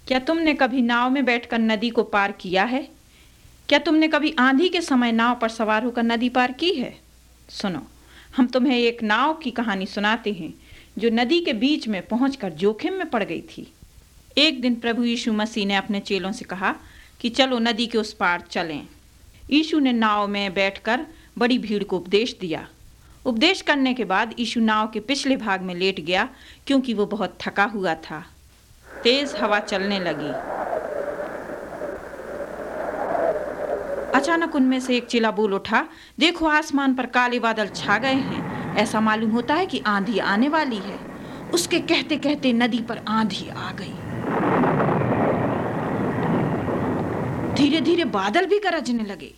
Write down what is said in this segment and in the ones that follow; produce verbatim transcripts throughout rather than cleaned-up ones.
क्या तुमने कभी नाव में बैठकर नदी को पार किया है? क्या तुमने कभी आंधी के समय नाव पर सवार होकर नदी पार की है? सुनो, हम तुम्हें एक नाव की कहानी सुनाते हैं जो नदी के बीच में पहुंचकर जोखिम में पड़ गई थी। एक दिन प्रभु यीशु मसीह ने अपने चेलों से कहा कि चलो नदी के उस पार चलें। यीशु ने नाव में बैठकर बड़ी भीड़ को उपदेश दिया। उपदेश करने के बाद यीशु नाव के पिछले भाग में लेट गया क्योंकि वो बहुत थका हुआ था। तेज हवा चलने लगी। अचानक उनमें से एक चेला बोल उठा, देखो आसमान पर काले बादल छा गए हैं, ऐसा मालूम होता है कि आंधी आने वाली है। उसके कहते कहते नदी पर आंधी आ गई। धीरे धीरे बादल भी गरजने लगे।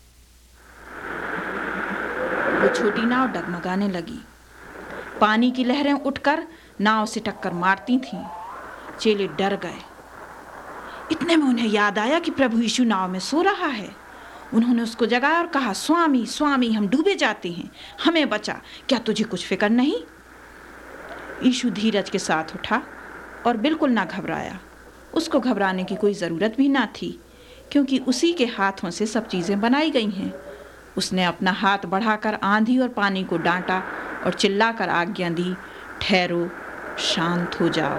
वो छोटी नाव डगमगाने लगी। पानी की लहरें उठकर नाव से टक्कर मारती थीं। चेले डर गए। इतने में उन्हें याद आया कि प्रभु यीशु नाव में सो रहा है। उन्होंने उसको जगाया और कहा, स्वामी स्वामी, हम डूबे जाते हैं, हमें बचा, क्या तुझे कुछ फिक्र नहीं? यीशु धीरज के साथ उठा और बिल्कुल ना घबराया। उसको घबराने की कोई ज़रूरत भी ना थी क्योंकि उसी के हाथों से सब चीज़ें बनाई गई हैं। उसने अपना हाथ बढ़ाकर आंधी और पानी को डांटा और चिल्लाकर आज्ञा दी, ठहरो, शांत हो जाओ।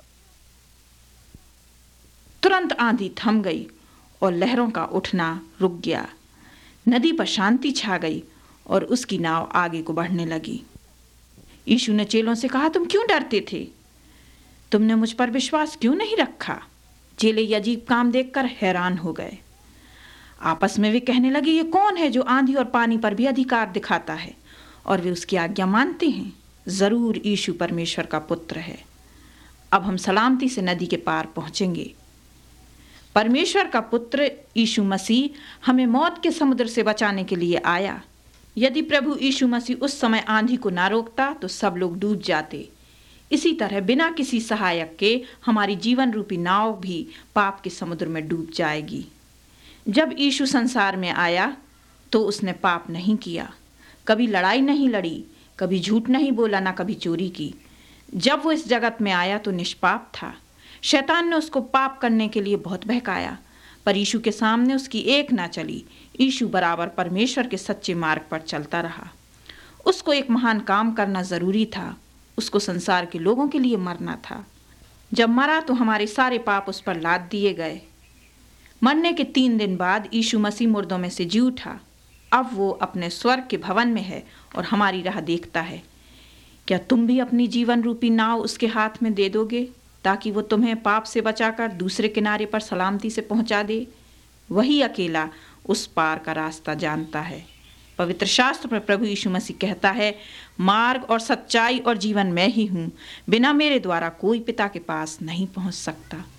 तुरंत आंधी थम गई और लहरों का उठना रुक गया। नदी पर शांति छा गई और उसकी नाव आगे को बढ़ने लगी। यीशु ने चेलों से कहा, तुम क्यों डरते थे? तुमने मुझ पर विश्वास क्यों नहीं रखा? चेले ये अजीब काम देखकर हैरान हो गए। आपस में वे कहने लगे, ये कौन है जो आंधी और पानी पर भी अधिकार दिखाता है और वे उसकी आज्ञा मानते हैं? जरूर यीशु परमेश्वर का पुत्र है। अब हम सलामती से नदी के पार पहुंचेंगे। परमेश्वर का पुत्र यीशु मसीह हमें मौत के समुद्र से बचाने के लिए आया। यदि प्रभु यीशु मसीह उस समय आंधी को ना रोकता तो सब लोग डूब जाते। इसी तरह बिना किसी सहायक के हमारी जीवन रूपी नाव भी पाप के समुद्र में डूब जाएगी। जब यीशु संसार में आया तो उसने पाप नहीं किया, कभी लड़ाई नहीं लड़ी, कभी झूठ नहीं बोला, ना कभी चोरी की। जब वो इस जगत में आया तो निष्पाप था। शैतान ने उसको पाप करने के लिए बहुत बहकाया, पर यीशु के सामने उसकी एक ना चली। यीशु बराबर परमेश्वर के सच्चे मार्ग पर चलता रहा। उसको एक महान काम करना जरूरी था। उसको संसार के लोगों के लिए मरना था। जब मरा तो हमारे सारे पाप उस पर लाद दिए गए। मरने के तीन दिन बाद यीशु मसीह मुर्दों में से जी उठा। अब वो अपने स्वर्ग के भवन में है और हमारी राह देखता है। क्या तुम भी अपनी जीवन रूपी नाव उसके हाथ में दे दोगे ताकि वो तुम्हें पाप से बचाकर दूसरे किनारे पर सलामती से पहुंचा दे? वही अकेला उस पार का रास्ता जानता है। पवित्र शास्त्र में प्रभु यीशु मसीह कहता है, मार्ग और सच्चाई और जीवन मैं ही हूँ, बिना मेरे द्वारा कोई पिता के पास नहीं पहुँच सकता।